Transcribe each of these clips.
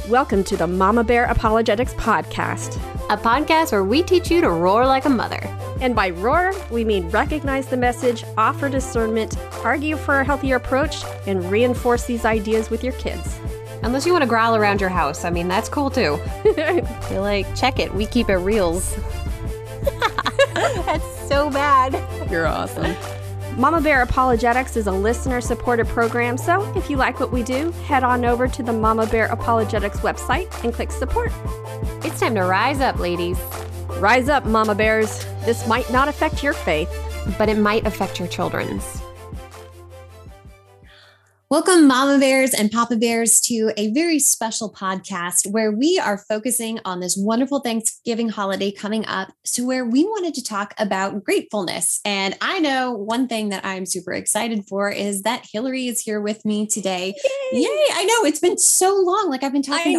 Welcome to the Mama Bear Apologetics Podcast, a podcast where we teach you to roar like a mother. And by roar, we mean recognize the message, offer discernment, argue for a healthier approach, and reinforce these ideas with your kids. Unless you want to growl around your house. I mean, that's cool too. You're like, check it. We keep it reals. That's so bad. You're awesome. Mama Bear Apologetics is a listener-supported program, so if you like what we do, head on over to the Mama Bear Apologetics website and click support. It's time to rise up, ladies. Rise up, Mama Bears. This might not affect your faith, but it might affect your children's. Welcome, Mama Bears and Papa Bears, to a very special podcast where we are focusing on this wonderful Thanksgiving holiday coming up. So where we wanted to talk about gratefulness. And I know one thing that I'm super excited for is that Hillary is here with me today. Yay! I know it's been so long. Like I've been talking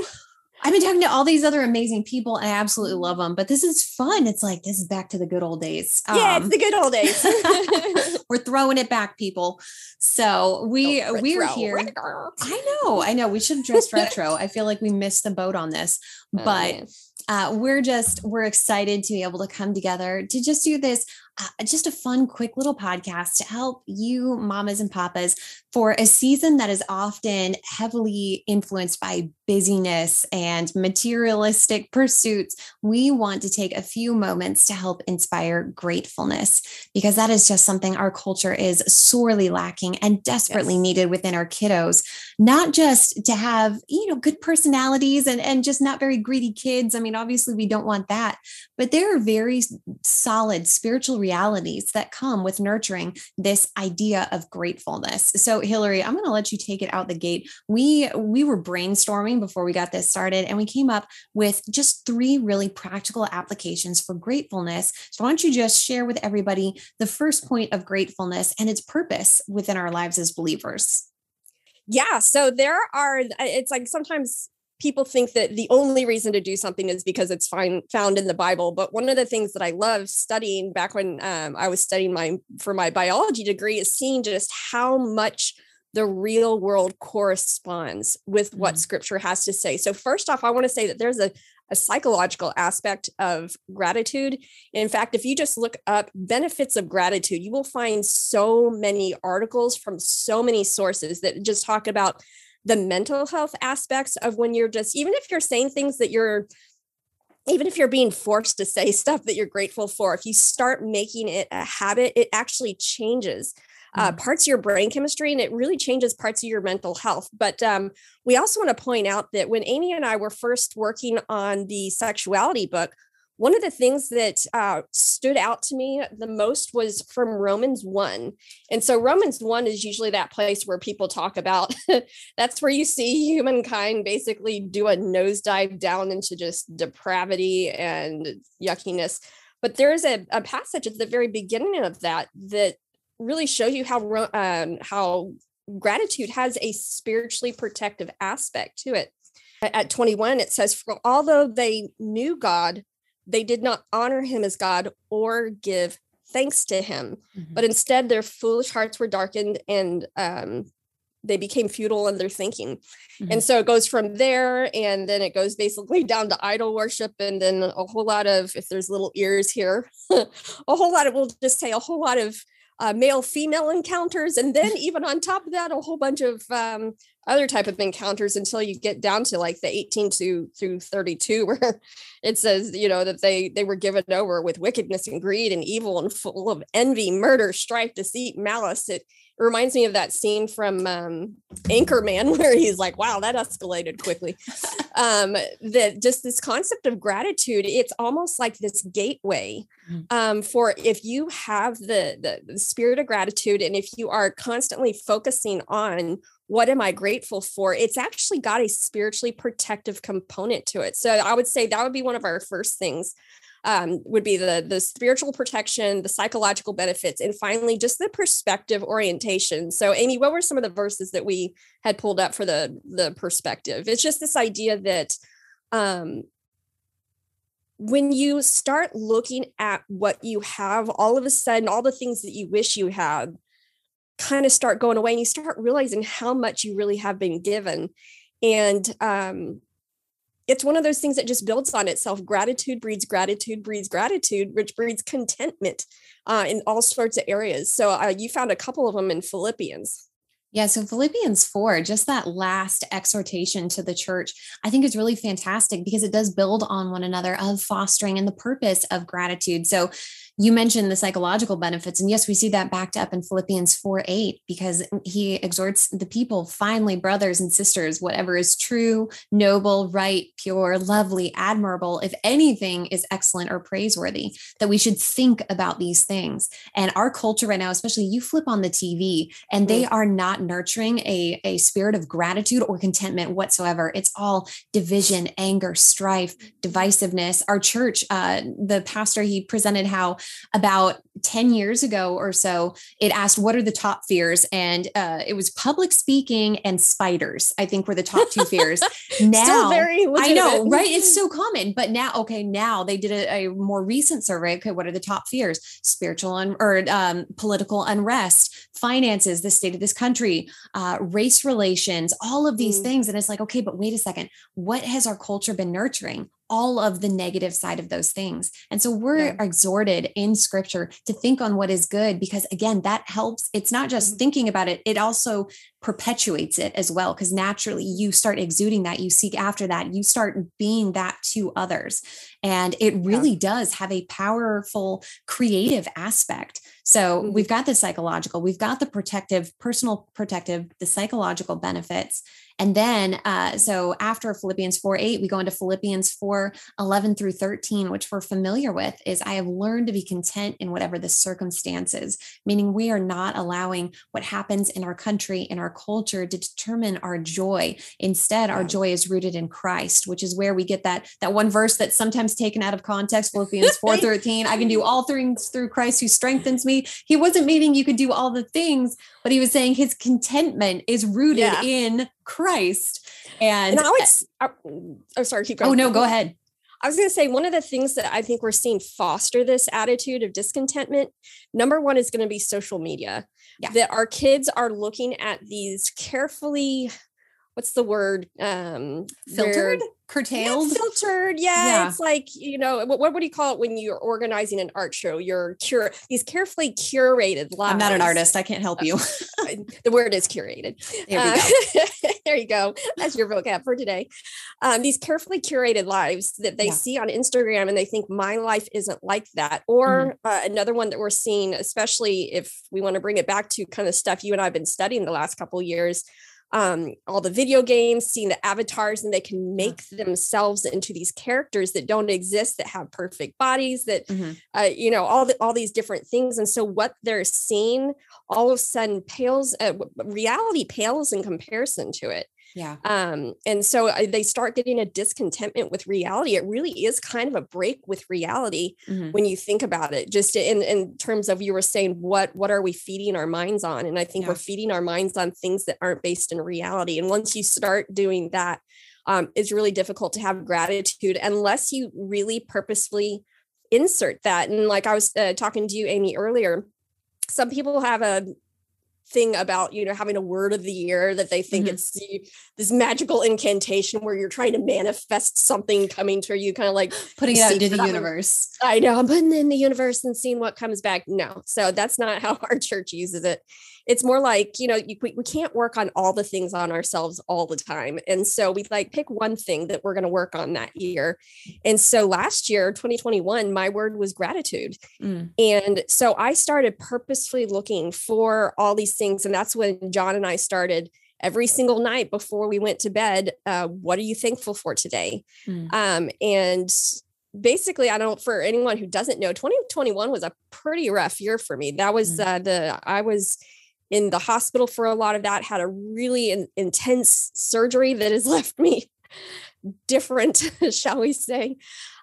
to all these other amazing people, and I absolutely love them. But this is fun. It's like, this is back to the good old days. Yeah, it's the good old days. We're throwing it back, people. So we're here. I know. We should have dressed retro. I feel like we missed the boat on this, but we're excited to be able to come together to just do this. Just a fun, quick little podcast to help you mamas and papas for a season that is often heavily influenced by busyness and materialistic pursuits. We want to take a few moments to help inspire gratefulness, because that is just something our culture is sorely lacking and desperately needed within our kiddos. Not just to have, good personalities and just not very greedy kids. I mean, obviously we don't want that, but there are very solid spiritual realities that come with nurturing this idea of gratefulness. So Hillary, I'm going to let you take it out the gate. We were brainstorming before we got this started, and we came up with just 3 really practical applications for gratefulness. So why don't you just share with everybody the first point of gratefulness and its purpose within our lives as believers? Yeah. So it's like sometimes people think that the only reason to do something is because it's found in the Bible. But one of the things that I love studying back when I was studying for my biology degree is seeing just how much the real world corresponds with what scripture has to say. So first off, I want to say that there's a psychological aspect of gratitude. In fact, if you just look up benefits of gratitude, you will find so many articles from so many sources that just talk about the mental health aspects of when you're just, even if you're saying things that even if you're being forced to say stuff that you're grateful for, if you start making it a habit, it actually changes parts of your brain chemistry, and it really changes parts of your mental health. But we also want to point out that when Amy and I were first working on the sexuality book, one of the things that stood out to me the most was from Romans 1. And so Romans 1 is usually that place where people talk about, that's where you see humankind basically do a nosedive down into just depravity and yuckiness. But there's a passage at the very beginning of that really shows you how gratitude has a spiritually protective aspect to it. At 21, it says, "For although they knew God, they did not honor him as God or give thanks to him, but instead their foolish hearts were darkened, and they became futile in their thinking." And so it goes from there, and then it goes basically down to idol worship, and then a whole lot of, if there's little ears here, we'll just say a whole lot of male-female encounters, and then even on top of that, a whole bunch of other type of encounters until you get down to like the 18 through 32, where it says, that they were given over with wickedness and greed and evil and full of envy, murder, strife, deceit, malice. It reminds me of that scene from Anchorman where he's like, wow, that escalated quickly. That just this concept of gratitude, it's almost like this gateway for, if you have the spirit of gratitude, and if you are constantly focusing on what am I grateful for, it's actually got a spiritually protective component to it. So I would say that would be one of our first things, would be the spiritual protection, the psychological benefits, and finally just the perspective orientation. So Amy, what were some of the verses that we had pulled up for the perspective? It's just this idea that when you start looking at what you have, all of a sudden, all the things that you wish you had kind of start going away, and you start realizing how much you really have been given. And it's one of those things that just builds on itself. Gratitude breeds gratitude, breeds gratitude, which breeds contentment in all sorts of areas. So you found a couple of them in Philippians. Yeah. So Philippians 4, just that last exhortation to the church, I think is really fantastic because it does build on one another of fostering and the purpose of gratitude. So you mentioned the psychological benefits. And yes, we see that backed up in Philippians 4:8, because he exhorts the people, finally, brothers and sisters, whatever is true, noble, right, pure, lovely, admirable, if anything is excellent or praiseworthy, that we should think about these things. And our culture right now, especially, you flip on the TV and they are not nurturing a spirit of gratitude or contentment whatsoever. It's all division, anger, strife, divisiveness. Our church, the pastor, he presented how about 10 years ago or so, it asked, what are the top fears? And it was public speaking and spiders, I think, were the top two fears. Now, still very legitimate. I know, right? It's so common, but now, okay, now they did a more recent survey. Okay, what are the top fears? Spiritual or political unrest, finances, the state of this country, race relations, all of these things. And it's like, okay, but wait a second, what has our culture been nurturing? All of the negative side of those things. And so we're exhorted in scripture to think on what is good, because again, that helps. It's not just thinking about it, it also perpetuates it as well. Because naturally you start exuding that, you seek after that, you start being that to others. And it really does have a powerful creative aspect. So we've got the psychological, we've got the protective, personal protective, the psychological benefits. And then, so after Philippians 4:8, we go into Philippians 4:11 through 13, which we're familiar with, is I have learned to be content in whatever the circumstances, meaning we are not allowing what happens in our country, in our culture, to determine our joy. Instead, our joy is rooted in Christ, which is where we get that one verse that's sometimes taken out of context, Philippians 4:13. I can do all things through Christ who strengthens me. He wasn't meaning you could do all the things, but he was saying his contentment is rooted in Christ. And now it's, oh, sorry, keep going. Oh, no, go ahead. I was going to say, one of the things that I think we're seeing foster this attitude of discontentment, number one, is going to be social media. That our kids are looking at these carefully, what's the word? Filtered? Curtailed? Filtered. Yeah. It's like, what do you call it when you're organizing an art show? These carefully curated lives. I'm not an artist. I can't help you. The word is curated. There we go. There you go. That's your vocab for today. These carefully curated lives that they see on Instagram, and they think my life isn't like that. Or another one that we're seeing, especially if we want to bring it back to kind of stuff you and I have been studying the last couple of years, all the video games, seeing the avatars, and they can make themselves into these characters that don't exist, that have perfect bodies, that, all these different things. And so what they're seeing all of a sudden reality pales in comparison to it. Yeah. And so they start getting a discontentment with reality. It really is kind of a break with reality when you think about it, just in terms of, you were saying, what are we feeding our minds on? And I think we're feeding our minds on things that aren't based in reality. And once you start doing that, it's really difficult to have gratitude unless you really purposefully insert that. And like I was talking to you, Amy, earlier, some people have a thing about, having a word of the year that they think it's this magical incantation where you're trying to manifest something coming to you, kind of like putting it out into the universe. I know, I'm putting it in the universe and seeing what comes back. No, so that's not how our church uses it. It's more like, we can't work on all the things on ourselves all the time. And so we pick one thing that we're going to work on that year. And so last year, 2021, my word was gratitude. And so I started purposefully looking for all these things. And that's when John and I started every single night before we went to bed. What are you thankful for today? And basically, for anyone who doesn't know, 2021 was a pretty rough year for me. That was I was in the hospital for a lot of that, had a really intense surgery that has left me different, shall we say.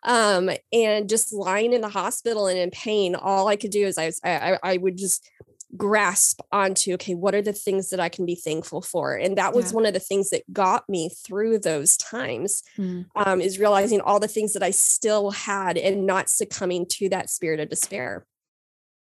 And just lying in the hospital and in pain, all I could do is I would just grasp onto, okay, what are the things that I can be thankful for? And that was one of the things that got me through those times, is realizing all the things that I still had and not succumbing to that spirit of despair.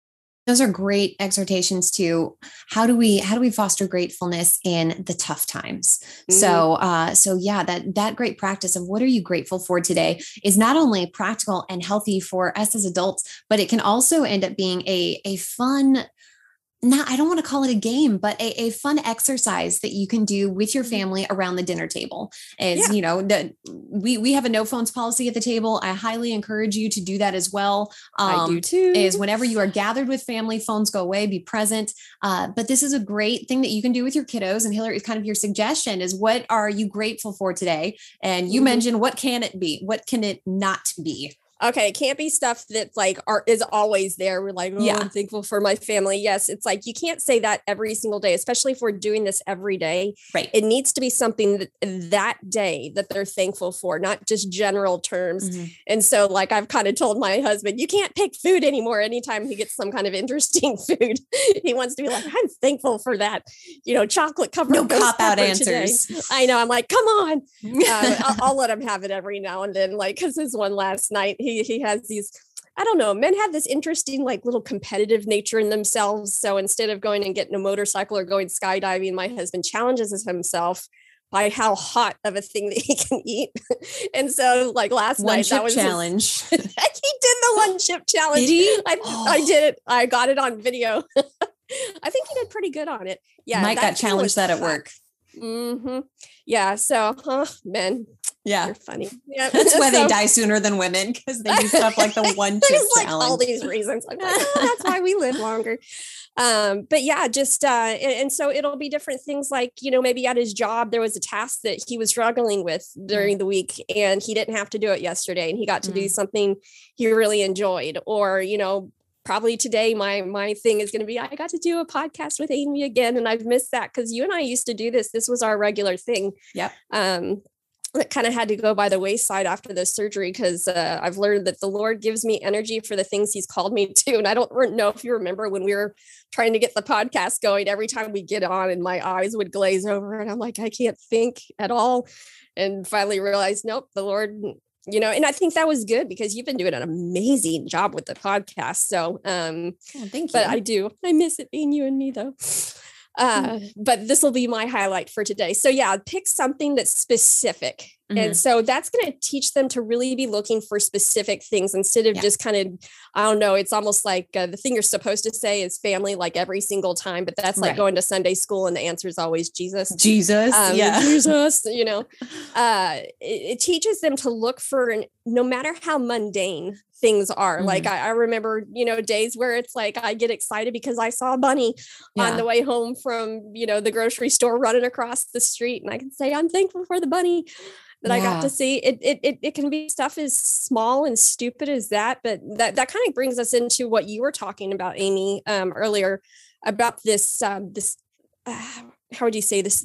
Those are great exhortations to how do we foster gratefulness in the tough times. Mm-hmm. So yeah, that great practice of what are you grateful for today is not only practical and healthy for us as adults, but it can also end up being a fun, not, I don't want to call it a game, but a fun exercise that you can do with your family around the dinner table. Is, you know, that we have a no phones policy at the table. I highly encourage you to do that as well. I do too. Is whenever you are gathered with family, phones go away, be present. But this is a great thing that you can do with your kiddos. And Hillary, kind of your suggestion is, what are you grateful for today? And you mentioned, what can it be? What can it not be? Okay, it can't be stuff that like is always there. We're like, oh, I'm thankful for my family. Yes, it's like you can't say that every single day, especially if we're doing this every day. Right. It needs to be something that day that they're thankful for, not just general terms. Mm-hmm. And so, like, I've kind of told my husband, you can't pick food anymore. Anytime he gets some kind of interesting food, he wants to be like, I'm thankful for that, chocolate covered. No cop out answers. Today. I know. I'm like, come on. I'll let him have it every now and then, like, because his one last night, he has these, I don't know, men have this interesting, like, little competitive nature in themselves. So instead of going and getting a motorcycle or going skydiving, my husband challenges himself by how hot of a thing that he can eat. And so, like, last night, that was challenge. He did the one chip challenge. Did he? I did it. I got it on video. I think he did pretty good on it. Yeah. Mike got challenged that at work. Mm-hmm. Yeah. So, men. Yeah. You're funny. Yeah. That's why they die sooner than women, because they do stuff like the one chip like challenge. All these reasons. I'm like, that's why we live longer. But yeah, just and so it'll be different things like, maybe at his job, there was a task that he was struggling with during the week and he didn't have to do it yesterday and he got to do something he really enjoyed. Or, probably today, my thing is going to be, I got to do a podcast with Amy again. And I've missed that because you and I used to do this. This was our regular thing. Yep. It kind of had to go by the wayside after the surgery because I've learned that the Lord gives me energy for the things he's called me to. And I don't know if you remember when we were trying to get the podcast going, every time we get on and my eyes would glaze over and I'm like, I can't think at all. And finally realized, nope, the Lord, and I think that was good because you've been doing an amazing job with the podcast. So, thank you. But I miss it being you and me though. But this will be my highlight for today. So yeah, pick something that's specific. And so that's going to teach them to really be looking for specific things instead of just kind of, I don't know, it's almost like the thing you're supposed to say is family, like every single time, but that's like going to Sunday school and the answer is always Jesus. Jesus. Jesus, it teaches them to look for, no matter how mundane things are. Like I remember, days where it's like, I get excited because I saw a bunny on the way home from, the grocery store running across the street. And I can say, I'm thankful for the bunny that I got to see. It can be stuff as small and stupid as that, but that kind of brings us into what you were talking about, Amy, earlier about this, how would you say this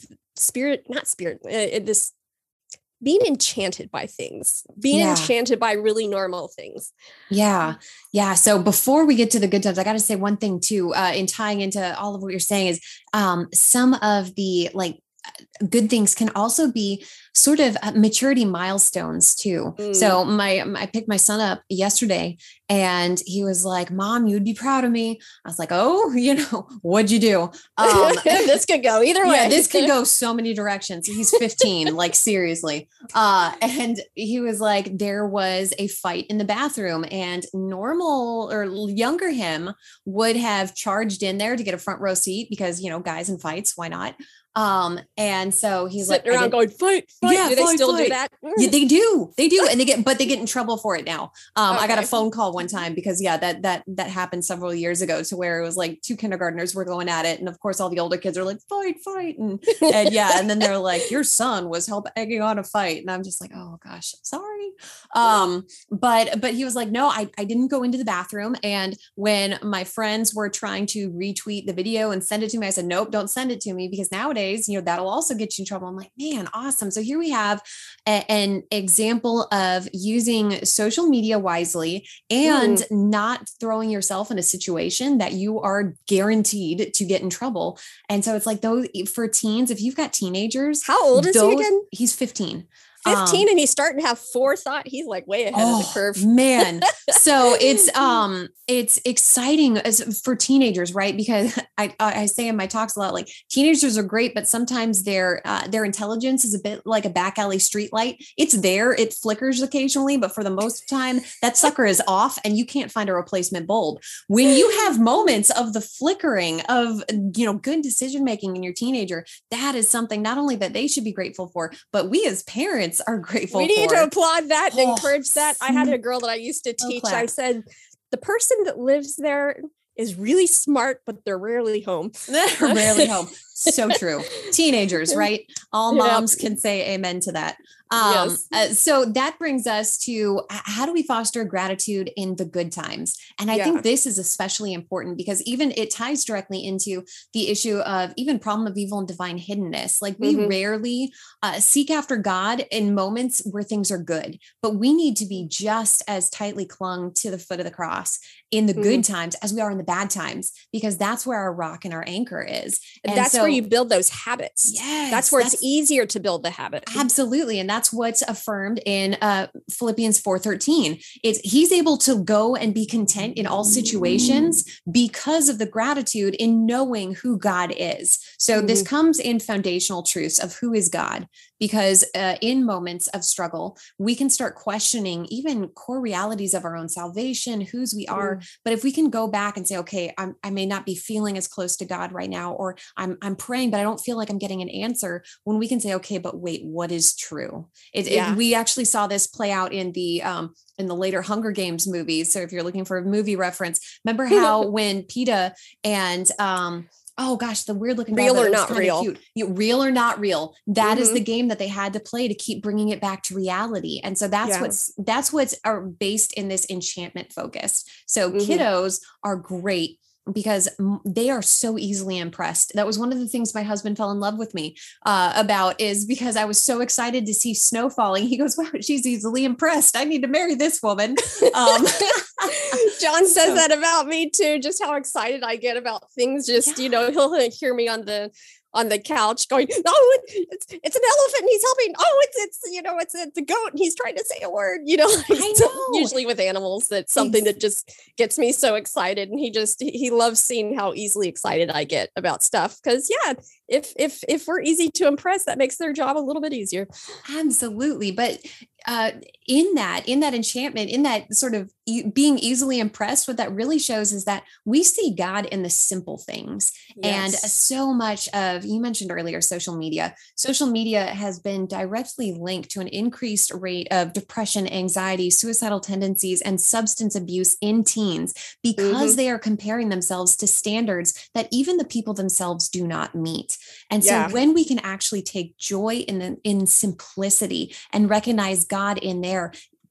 this being enchanted by things, enchanted by really normal things. Yeah. Yeah. So before we get to the good times, I got to say one thing too, in tying into all of what you're saying is, some of the good things can also be sort of maturity milestones too. So I picked my son up yesterday and he was like, Mom, you'd be proud of me. I was like, oh, what'd you do? This could go either way. Yeah, this could go so many directions. He's 15, like seriously. And he was like, there was a fight in the bathroom and normal or younger him would have charged in there to get a front row seat because, guys in fights, why not? And so he's sitting around going, fight. Yeah, do they still do that? Yeah, they do. And they get in trouble for it now. I got a phone call one time because that happened several years ago to where it was like two kindergartners were going at it. And of course all the older kids are like, fight. And and then they're like, your son was egging on a fight. And I'm just like, oh gosh, sorry. But he was like, no, I didn't go into the bathroom. And when my friends were trying to retweet the video and send it to me, I said, nope, don't send it to me because nowadays, that'll also get you in trouble. I'm like, man, awesome. So here we have an example of using social media wisely and not throwing yourself in a situation that you are guaranteed to get in trouble. And so it's like those for teens, if you've got teenagers, how old is he again? He's 15. 15 and he's starting to have forethought. He's like way ahead of the curve. Man. So it's exciting as for teenagers, right? Because I say in my talks a lot, like teenagers are great, but sometimes their intelligence is a bit like a back alley street light. It's there, it flickers occasionally, but for the most time that sucker is off and you can't find a replacement bulb. When you have moments of the flickering of, good decision making in your teenager, that is something not only that they should be grateful for, but we as parents are grateful for. We need to applaud that and encourage that. I had a girl that I used to teach. I said, the person that lives there is really smart, but they're rarely home. Rarely home. So true. Teenagers, right? All moms can say amen to that. Yes. So that brings us to how do we foster gratitude in the good times? And I think this is especially important because even it ties directly into the issue of even problem of evil and divine hiddenness. Like we rarely seek after God in moments where things are good, but we need to be just as tightly clung to the foot of the cross in the good times as we are in the bad times, because that's where our rock and our anchor is. And that's where you build those habits. Yes. That's where it's easier to build the habit. Absolutely. And that's what's affirmed in Philippians 4:13. He's able to go and be content in all situations because of the gratitude in knowing who God is. So this comes in foundational truths of who is God, because in moments of struggle, we can start questioning even core realities of our own salvation, whose we are. But if we can go back and say, okay, I may not be feeling as close to God right now, or I'm praying, but I don't feel like I'm getting an answer. When we can say, okay, but wait, what is true? We actually saw this play out in the later Hunger Games movies. So if you're looking for a movie reference, remember how when PETA and oh gosh, the weird looking real or not real, real or not real. That is the game that they had to play to keep bringing it back to reality. And so that's what's are based in this enchantment focus. So kiddos are great because they are so easily impressed. That was one of the things my husband fell in love with me about, is because I was so excited to see snow falling. He goes, wow, she's easily impressed. I need to marry this woman. John says that about me too, just how excited I get about things. Just, he'll hear me on the couch going, oh, it's an elephant. He's helping. Oh, it's a goat. And he's trying to say a word, I know. Usually with animals, that's something that just gets me so excited. And he loves seeing how easily excited I get about stuff. Cause if we're easy to impress, that makes their job a little bit easier. Absolutely. But in that enchantment, in that sort of being easily impressed, what that really shows is that we see God in the simple things. And so much of, you mentioned earlier, social media has been directly linked to an increased rate of depression, anxiety, suicidal tendencies, and substance abuse in teens, because they are comparing themselves to standards that even the people themselves do not meet. And so when we can actually take joy in simplicity and recognize God in there,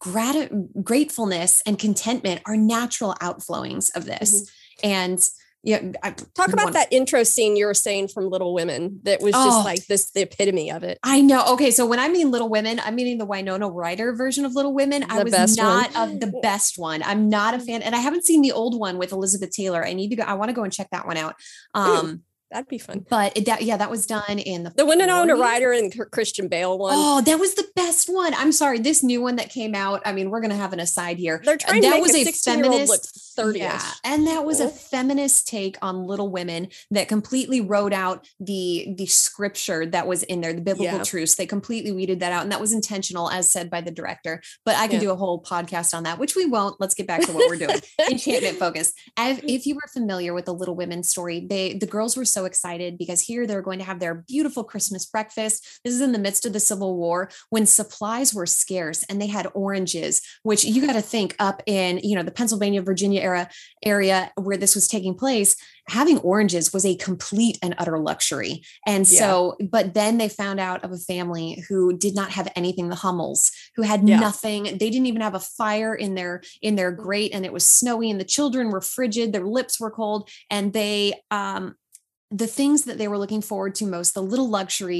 gratefulness and contentment are natural outflowings of this. And talk about that intro scene you were saying from Little Women. That was just like the epitome of it. I know. Okay. So when I mean Little Women, I'm meaning the Winona Ryder version of Little Women. I was not of the best one. I'm not a fan. And I haven't seen the old one with Elizabeth Taylor. I want to go and check that one out. That'd be fun. But that was done in the Winona Ryder and Christian Bale one. Oh, that was the best one. I'm sorry. This new one that came out, I mean, we're going to have an aside here. They're trying to make a 16-year-old look 30-ish. Yeah. And that was a feminist take on Little Women that completely wrote out the scripture that was in there, the biblical truths. They completely weeded that out. And that was intentional, as said by the director. But I could do a whole podcast on that, which we won't. Let's get back to what we're doing. Enchantment focus. If you were familiar with the Little Women story, the girls were so excited because here they're going to have their beautiful Christmas breakfast. This is in the midst of the Civil War when supplies were scarce, and they had oranges, which you got to think up in, the Pennsylvania, Virginia area where this was taking place. Having oranges was a complete and utter luxury. And so, but then they found out of a family who did not have anything, the Hummels, who had nothing. They didn't even have a fire in their grate, and it was snowy, and the children were frigid. Their lips were cold, and they, the things that they were looking forward to most, the little luxuries,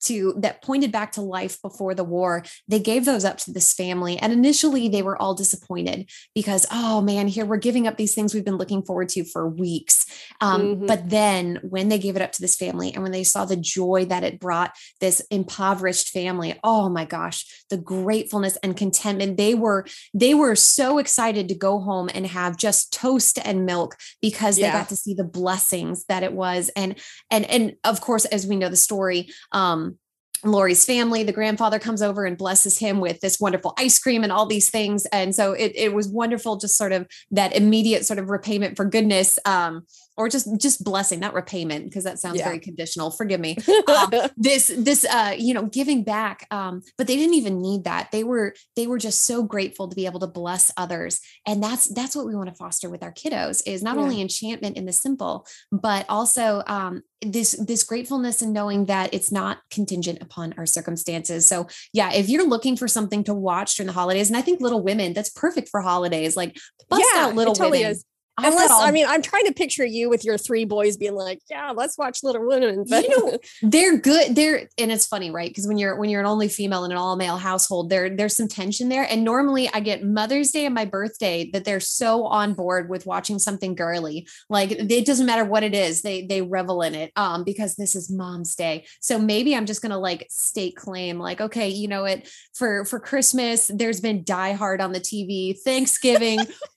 that pointed back to life before the war, they gave those up to this family. And initially they were all disappointed because, oh man, here we're giving up these things we've been looking forward to for weeks. But then when they gave it up to this family and when they saw the joy that it brought this impoverished family, oh my gosh, the gratefulness and contentment, they were so excited to go home and have just toast and milk because they got to see the blessings that it was. And of course, as we know the story, Lori's family, the grandfather comes over and blesses him with this wonderful ice cream and all these things. And so it was wonderful, just sort of that immediate sort of repayment for goodness, or just blessing, not repayment, because that sounds very conditional. Forgive me. This giving back. But they didn't even need that. They were just so grateful to be able to bless others. And that's what we want to foster with our kiddos, is not only enchantment in the simple, but also this gratefulness and knowing that it's not contingent upon our circumstances. So if you're looking for something to watch during the holidays, and I think Little Women, that's perfect for holidays, like bust out Little Women. Is. I'm trying to picture you with your 3 boys being like, let's watch Little Women. But they're good. And it's funny, right? Because when you're an only female in an all male household, there's some tension there. And normally I get Mother's Day and my birthday that they're so on board with watching something girly. Like it doesn't matter what it is. They revel in it because this is Mom's Day. So maybe I'm just going to like stake claim, like, okay, you know what, for Christmas, there's been Die Hard on the TV. Thanksgiving,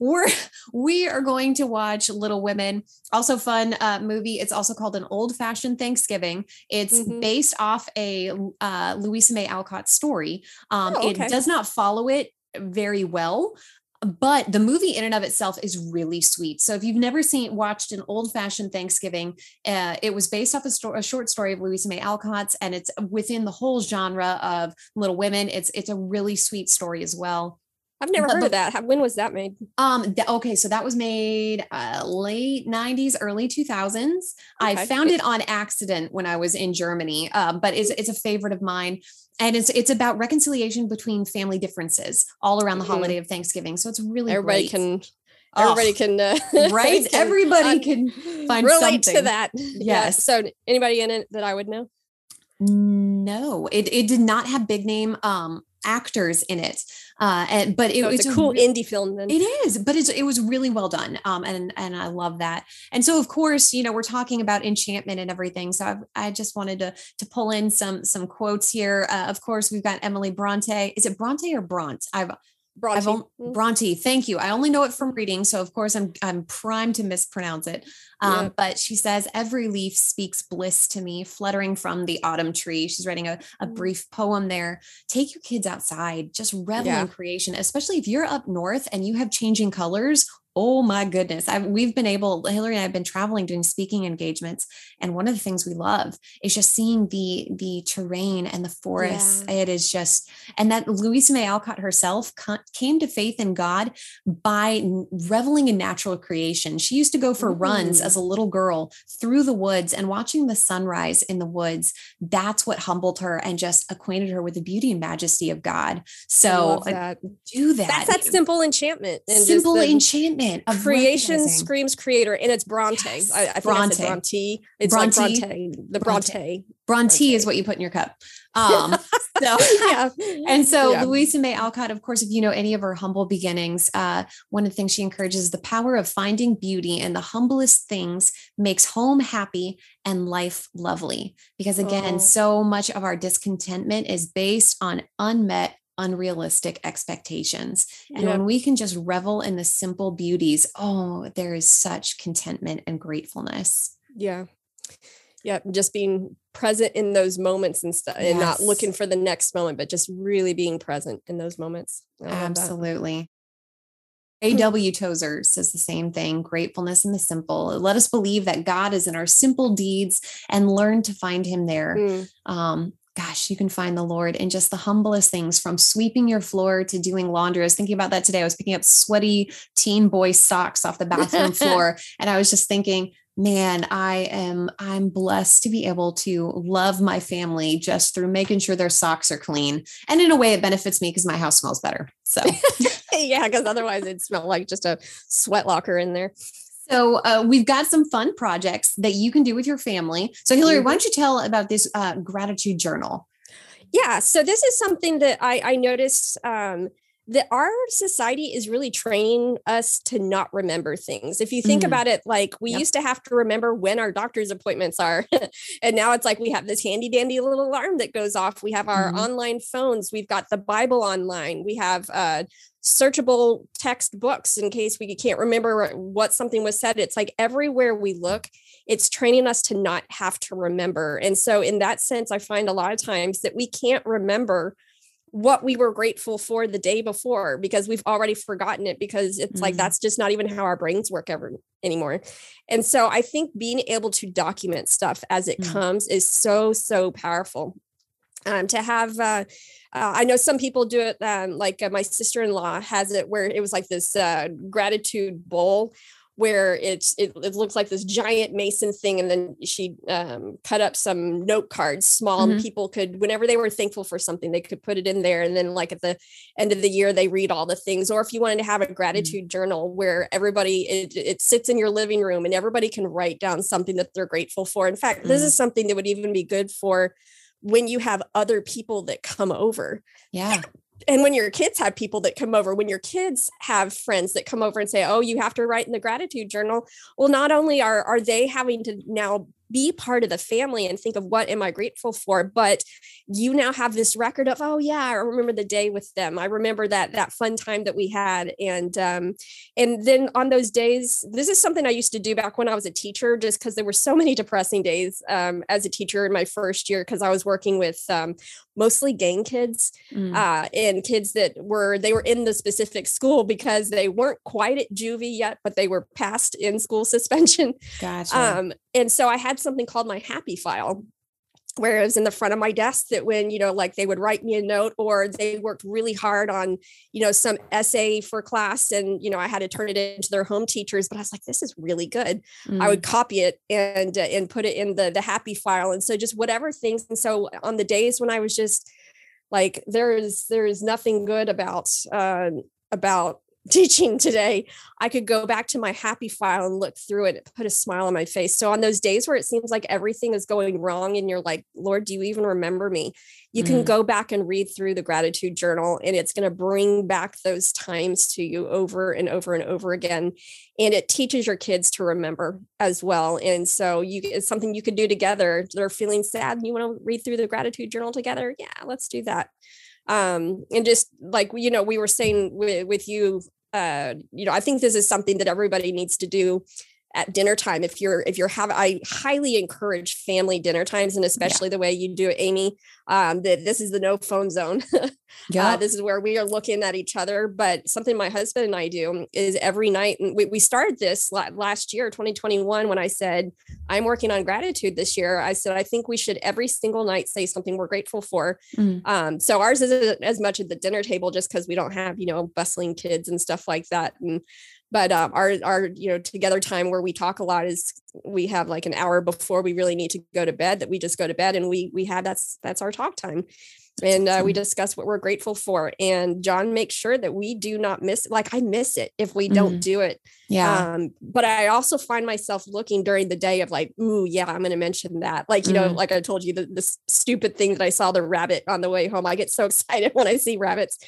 we are going to watch Little Women. Also fun movie. It's also called An Old-Fashioned Thanksgiving. It's based off a Louisa May Alcott story. It does not follow it very well, but the movie in and of itself is really sweet. So if you've never watched An Old-Fashioned Thanksgiving, it was based off a short story of Louisa May Alcott's, and it's within the whole genre of Little Women. It's a really sweet story as well. I've never heard of that. When was that made? So that was made late 90s, early 2000s. Okay. I found it on accident when I was in Germany, but it's a favorite of mine. And it's about reconciliation between family differences all around the holiday of Thanksgiving. So it's really Everybody great. can right. Everybody can find relate something to that. Yes. So anybody in it that I would know? No, it did not have big name actors in it. But it's a cool indie film then. It is, but it was really well done. And I love that. And so of course, we're talking about enchantment and everything. So I just wanted to pull in some quotes here. Of course, we've got Emily Bronte. Is it Bronte or Bront? Bronte. Thank you. I only know it from reading. So of course I'm primed to mispronounce it. But she says, every leaf speaks bliss to me, fluttering from the autumn tree. She's writing a brief poem there. Take your kids outside, just revel in creation, especially if you're up north and you have changing colors. Oh my goodness. Hillary and I have been traveling doing speaking engagements. And one of the things we love is just seeing the terrain and the forests. Yeah. It is just, and that Louisa May Alcott herself came to faith in God by reveling in natural creation. She used to go for runs as a little girl through the woods and watching the sunrise in the woods. That's what humbled her and just acquainted her with the beauty and majesty of God. So do that. That's that simple enchantment. And simple enchantment. Creation screams creator, and it's Bronte. Yes. I think I said Bronte. It's Bronte. Like Bronte. The Bronte. Bronte is what you put in your cup. Louisa May Alcott, of course, if you know any of her humble beginnings, one of the things she encourages is the power of finding beauty in the humblest things makes home happy and life lovely. Because again, so much of our discontentment is based on unrealistic expectations. And when we can just revel in the simple beauties, there is such contentment and gratefulness. Yeah. Just being present in those moments and stuff, and not looking for the next moment, but just really being present in those moments. Absolutely. A.W. Tozer says the same thing, gratefulness in the simple. Let us believe that God is in our simple deeds and learn to find him there. Gosh, you can find the Lord in just the humblest things, from sweeping your floor to doing laundry. I was thinking about that today. I was picking up sweaty teen boy socks off the bathroom floor. And I was just thinking, man, I'm blessed to be able to love my family just through making sure their socks are clean. And in a way it benefits me because my house smells better. So because otherwise it'd smell like just a sweat locker in there. So we've got some fun projects that you can do with your family. So Hillary, why don't you tell about this gratitude journal? Yeah. So this is something that I noticed that our society is really training us to not remember things. If you think about it, like we used to have to remember when our doctor's appointments are. And now it's like we have this handy dandy little alarm that goes off. We have our online phones. We've got the Bible online. We have searchable text books in case we can't remember what something was said. It's like everywhere we look, it's training us to not have to remember. And so in that sense, I find a lot of times that we can't remember what we were grateful for the day before because we've already forgotten it, because it's like that's just not even how our brains work anymore. And so I think being able to document stuff as it comes is so powerful. To have I know some people do it like my sister-in-law has it where it was like this gratitude bowl where it looks like this giant mason thing. And then she cut up some note cards, small, and people could, whenever they were thankful for something, they could put it in there. And then like at the end of the year, they read all the things. Or if you wanted to have a gratitude journal where everybody, it sits in your living room and everybody can write down something that they're grateful for. In fact, this is something that would even be good for when you have other people that come over. Yeah. And when your kids have people that come over, when your kids have friends that come over and say, oh, you have to write in the gratitude journal. Well, not only are they having to now be part of the family and think of what am I grateful for, but you now have this record of, oh yeah, I remember the day with them. I remember that fun time that we had. And then on those days, this is something I used to do back when I was a teacher, just because there were so many depressing days as a teacher in my first year, because I was working with mostly gang kids and kids that were in the specific school because they weren't quite at juvie yet, but they were past in school suspension. Gotcha. And so I had something called my happy file, where it was in the front of my desk that when, like they would write me a note or they worked really hard on, some essay for class and, I had to turn it into their home teachers, but I was like, this is really good. I would copy it and put it in the happy file. And so just whatever things. And so on the days when I was just like, there is nothing good about teaching today, I could go back to my happy file and look through it, put a smile on my face. So on those days where it seems like everything is going wrong and you're like, Lord, do you even remember me? You can go back and read through the gratitude journal, and it's going to bring back those times to you over and over and over again. And it teaches your kids to remember as well. And so it's something you could do together. They're feeling sad and you want to read through the gratitude journal together. Yeah, let's do that. And just like, we were saying with you, I think this is something that everybody needs to do at dinner time. I highly encourage family dinner times, and especially the way you do it, Amy, this is the no phone zone. This is where we are looking at each other. But something my husband and I do is every night, and we started this last year, 2021, when I said, I'm working on gratitude this year. I said, I think we should every single night say something we're grateful for. So ours isn't as much at the dinner table just because we don't have, bustling kids and stuff like that. But our together time where we talk a lot is we have like an hour before we really need to go to bed that we just go to bed, and we have that's our talk time. And we discuss what we're grateful for. And John makes sure that we do not miss, like I miss it if we don't do it. Yeah. But I also find myself looking during the day of like, ooh, yeah, I'm going to mention that. Like, like I told you, the stupid thing that I saw the rabbit on the way home. I get so excited when I see rabbits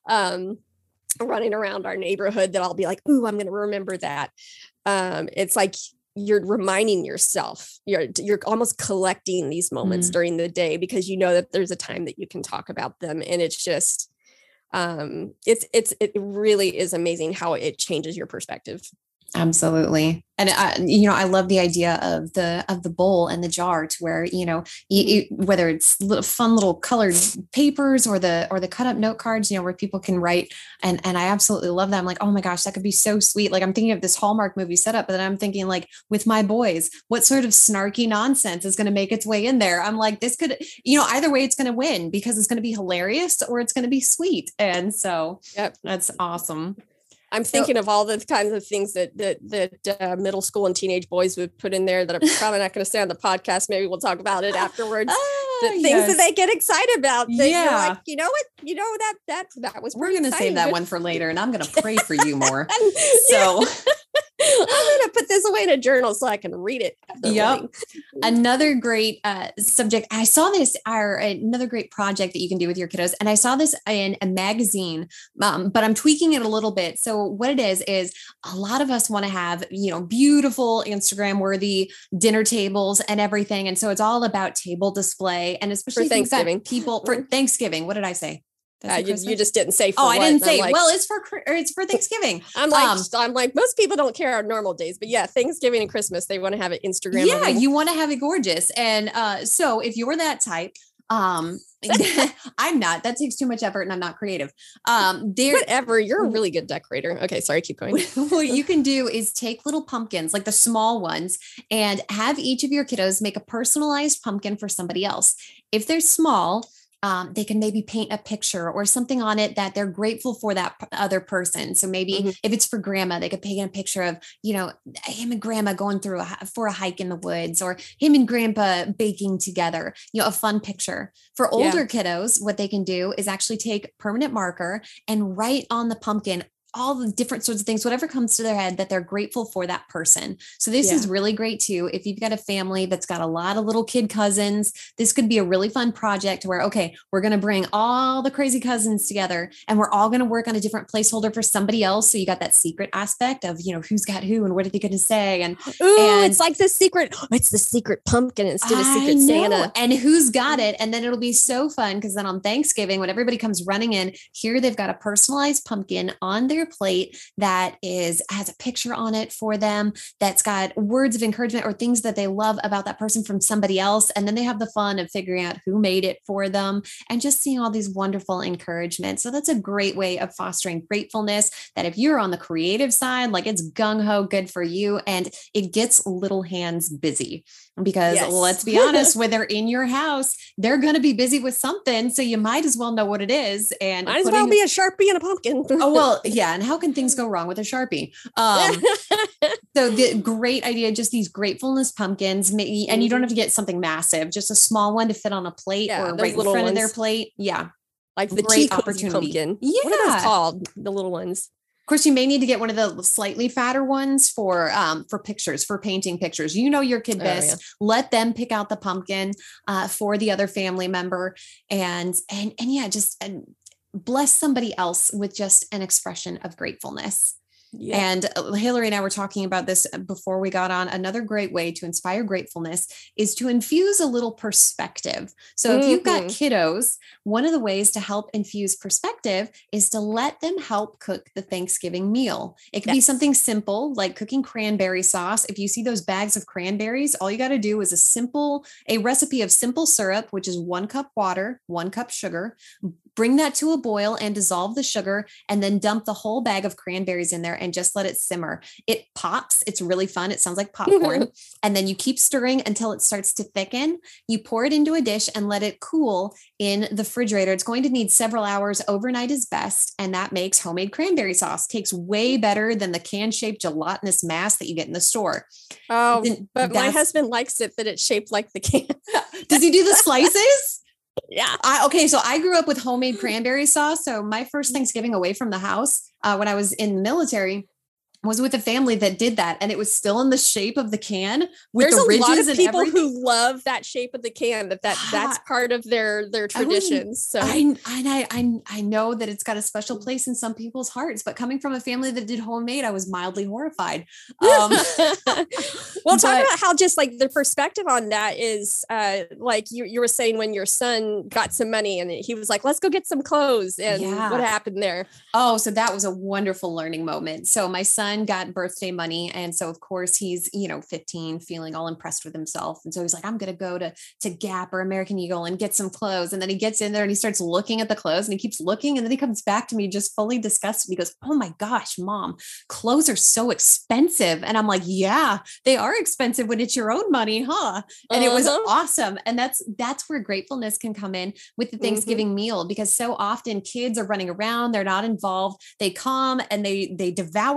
running around our neighborhood that I'll be like, ooh, I'm going to remember that. It's like you're reminding yourself, you're almost collecting these moments during the day because you know that there's a time that you can talk about them. And it's just, it really is amazing how it changes your perspective. Absolutely. And I love the idea of the bowl and the jar to where, whether it's fun little colored papers or the cut up note cards, where people can write. And I absolutely love that. I'm like, oh my gosh, that could be so sweet. Like I'm thinking of this Hallmark movie setup, but then I'm thinking like with my boys, what sort of snarky nonsense is going to make its way in there? I'm like, this could, either way it's going to win because it's going to be hilarious or it's going to be sweet. And so that's awesome. I'm thinking of all the kinds of things that middle school and teenage boys would put in there that I'm probably not going to say on the podcast. Maybe we'll talk about it afterwards. The things that they get excited about. You're like, you know what? That was. We're going to save that one for later, and I'm going to pray for you more. So. going to put this away in a journal so I can read it. Yep. Another great subject. I saw this, another great project that you can do with your kiddos. And I saw this in a magazine, but I'm tweaking it a little bit. So what it is a lot of us want to have, beautiful Instagram worthy dinner tables and everything. And so it's all about table display, and especially for Thanksgiving. People for Thanksgiving. What did I say? You just didn't say. I didn't say. Like, well, it's for Thanksgiving. I'm like most people don't care on normal days, but yeah, Thanksgiving and Christmas, they want to have it Instagram. Yeah, you want to have it gorgeous, and so if you're that type, I'm not. That takes too much effort, and I'm not creative. Whatever. You're a really good decorator. Okay, sorry, keep going. What you can do is take little pumpkins, like the small ones, and have each of your kiddos make a personalized pumpkin for somebody else. If they're small, they can maybe paint a picture or something on it that they're grateful for that other person. So maybe if it's for grandma, they could paint a picture of, him and grandma going for a hike in the woods, or him and grandpa baking together, a fun picture. For older kiddos, what they can do is actually take permanent marker and write on the pumpkin all the different sorts of things, whatever comes to their head that they're grateful for that person. So this is really great too. If you've got a family that's got a lot of little kid cousins, this could be a really fun project where, okay, we're going to bring all the crazy cousins together and we're all going to work on a different placeholder for somebody else. So you got that secret aspect of, who's got who and what are they going to say? And it's like it's the secret pumpkin instead of secret Santa. And who's got it? And then it'll be so fun because then on Thanksgiving, when everybody comes running in here, they've got a personalized pumpkin on their plate that has a picture on it for them, that's got words of encouragement or things that they love about that person from somebody else. And then they have the fun of figuring out who made it for them and just seeing all these wonderful encouragements. So that's a great way of fostering gratefulness, that if you're on the creative side, like it's gung-ho good for you, and it gets little hands busy. Because let's be honest, when they're in your house, they're going to be busy with something. So you might as well know what it is. And might as well be a Sharpie and a pumpkin. Oh, well, yeah. And how can things go wrong with a Sharpie? So the great idea, just these gratefulness pumpkins, and you don't have to get something massive, just a small one to fit on a plate or right in front of their plate. Yeah. Like the great opportunity pumpkin. Yeah. What are those called? The little ones. Of course, you may need to get one of the slightly fatter ones for pictures, for painting pictures. Your kid best. Let them pick out the pumpkin for the other family member, and bless somebody else with just an expression of gratefulness. Yeah. And Hillary and I were talking about this before we got on. Another great way to inspire gratefulness is to infuse a little perspective. So if you've got kiddos, one of the ways to help infuse perspective is to let them help cook the Thanksgiving meal. It could be something simple like cooking cranberry sauce. If you see those bags of cranberries, all you got to do is a recipe of simple syrup, which is 1 cup water, 1 cup sugar. Bring that to a boil and dissolve the sugar, and then dump the whole bag of cranberries in there and just let it simmer. It pops. It's really fun. It sounds like popcorn. And then you keep stirring until it starts to thicken. You pour it into a dish and let it cool in the refrigerator. It's going to need several hours. Overnight is best. And that makes homemade cranberry sauce. Takes way better than the can-shaped gelatinous mass that you get in the store. Oh, but my husband likes it that it's shaped like the can. Does he do the slices? Yeah. So I grew up with homemade cranberry sauce. So my first Thanksgiving away from the house, when I was in the military, was with a family that did that, and it was still in the shape of the can with the ridges. There's a lot of people who love that shape of the can. That's part of their traditions. So I know that it's got a special place in some people's hearts, but coming from a family that did homemade, I was mildly horrified. Well, talk about how just like the perspective on that is like you were saying when your son got some money and he was like, let's go get some clothes, and what happened there? Oh, so that was a wonderful learning moment. So my son got birthday money. And so of course he's, 15, feeling all impressed with himself. And so he's like, I'm going to go to Gap or American Eagle and get some clothes. And then he gets in there and he starts looking at the clothes and he keeps looking. And then he comes back to me just fully disgusted. He goes, oh my gosh, Mom, clothes are so expensive. And I'm like, yeah, they are expensive when it's your own money, huh? And it was awesome. And that's where gratefulness can come in with the Thanksgiving meal, because so often kids are running around. They're not involved. They come and they devour the food.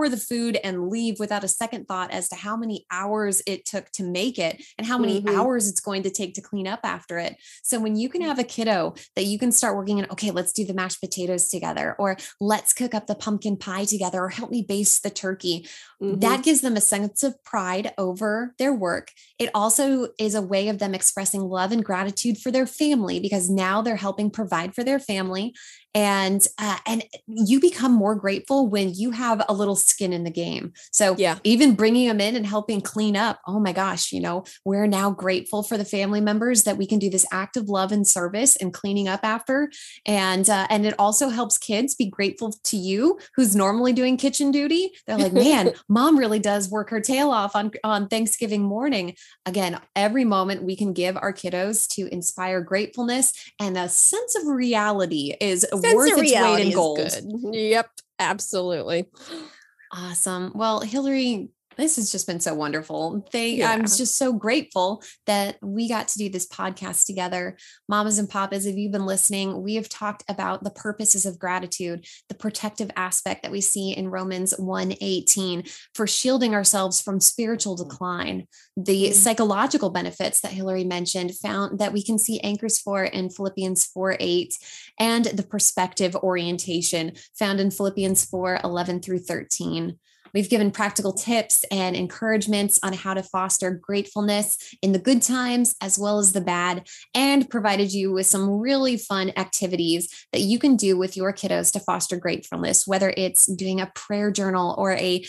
food and leave without a second thought as to how many hours it took to make it and how many hours it's going to take to clean up after it. So when you can have a kiddo that you can start working in, okay, let's do the mashed potatoes together, or let's cook up the pumpkin pie together, or help me baste the turkey. That gives them a sense of pride over their work. It also is a way of them expressing love and gratitude for their family, because now they're helping provide for their family. And you become more grateful when you have a little skin in the game. So even bringing them in and helping clean up, oh my gosh, we're now grateful for the family members that we can do this act of love and service and cleaning up after. And it also helps kids be grateful to you, who's normally doing kitchen duty. They're like, man, mom really does work her tail off on Thanksgiving morning. Again, every moment we can give our kiddos to inspire gratefulness and a sense of reality is worth its weight in gold. Good. Yep, absolutely. Awesome. Well, Hillary, this has just been so wonderful. I'm just so grateful that we got to do this podcast together. Mamas and papas, if you've been listening, we have talked about the purposes of gratitude, the protective aspect that we see in Romans 1:18 for shielding ourselves from spiritual decline, the psychological benefits that Hillary mentioned, found that we can see anchors for in Philippians 4:8, and the perspective orientation found in Philippians 4:11 through 13. We've given practical tips and encouragements on how to foster gratefulness in the good times as well as the bad, and provided you with some really fun activities that you can do with your kiddos to foster gratefulness, whether it's doing a prayer journal or a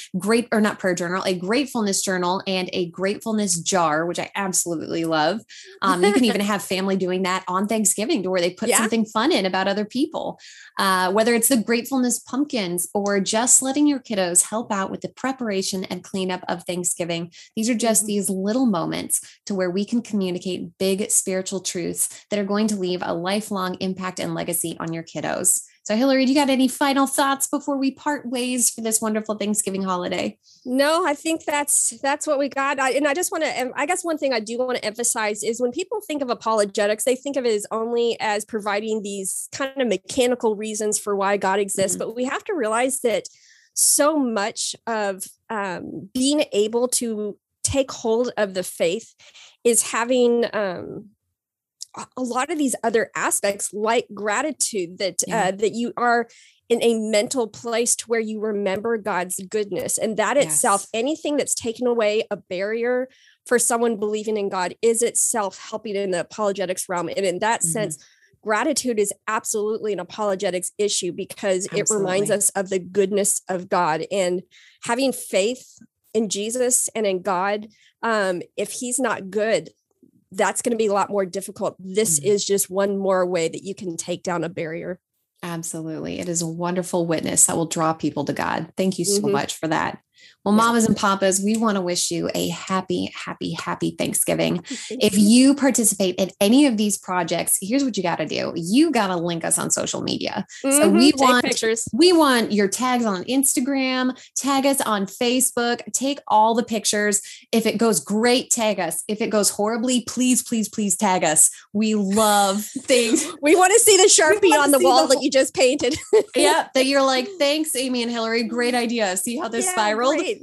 gratefulness journal and a gratefulness jar, which I absolutely love. You can even have family doing that on Thanksgiving, to where they put something fun in about other people, whether it's the gratefulness pumpkins or just letting your kiddos help out with the preparation and cleanup of Thanksgiving. These are just these little moments to where we can communicate big spiritual truths that are going to leave a lifelong impact and legacy on your kiddos. So Hillary, do you got any final thoughts before we part ways for this wonderful Thanksgiving holiday? No, I think that's what we got. And I just want to, I guess one thing I do want to emphasize is when people think of apologetics, they think of it as only as providing these kind of mechanical reasons for why God exists. But we have to realize that so much of being able to take hold of the faith is having a lot of these other aspects, like gratitude, that you are in a mental place to where you remember God's goodness. And that itself, anything that's taken away a barrier for someone believing in God, is itself helping in the apologetics realm. And in that sense, gratitude is absolutely an apologetics issue, because it reminds us of the goodness of God, and having faith in Jesus and in God. If he's not good, that's going to be a lot more difficult. This is just one more way that you can take down a barrier. Absolutely. It is a wonderful witness that will draw people to God. Thank you so much for that. Well, mamas and papas, we want to wish you a happy, happy, happy Thanksgiving. If you participate in any of these projects, here's what you got to do. You got to link us on social media. So we want pictures. We want your tags on Instagram, tag us on Facebook, take all the pictures. If it goes great, tag us. If it goes horribly, please, please, please tag us. We love things. We want to see the Sharpie on the wall that you just painted. That you're like, thanks, Amy and Hillary. Great idea. See how this spiraled? Great.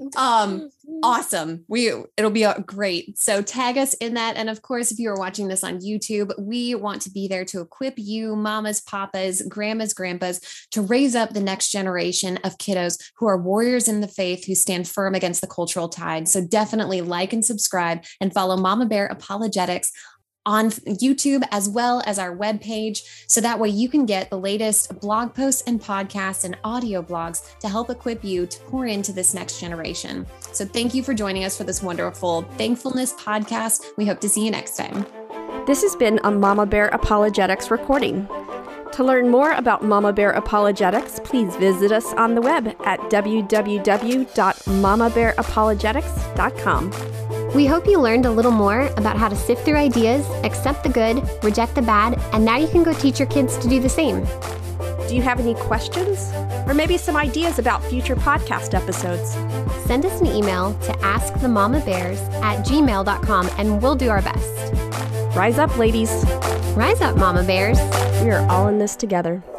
Awesome. It'll be great. So tag us in that. And of course, if you are watching this on YouTube, we want to be there to equip you, mamas, papas, grandmas, grandpas, to raise up the next generation of kiddos who are warriors in the faith, who stand firm against the cultural tide. So definitely like and subscribe and follow Mama Bear Apologetics on YouTube, as well as our webpage. So that way you can get the latest blog posts and podcasts and audio blogs to help equip you to pour into this next generation. So thank you for joining us for this wonderful Thankfulness podcast. We hope to see you next time. This has been a Mama Bear Apologetics recording. To learn more about Mama Bear Apologetics, please visit us on the web at www.mamabearapologetics.com. We hope you learned a little more about how to sift through ideas, accept the good, reject the bad, and now you can go teach your kids to do the same. Do you have any questions? Or maybe some ideas about future podcast episodes? Send us an email to askthemamabears@gmail.com and we'll do our best. Rise up, ladies. Rise up, Mama Bears. We are all in this together.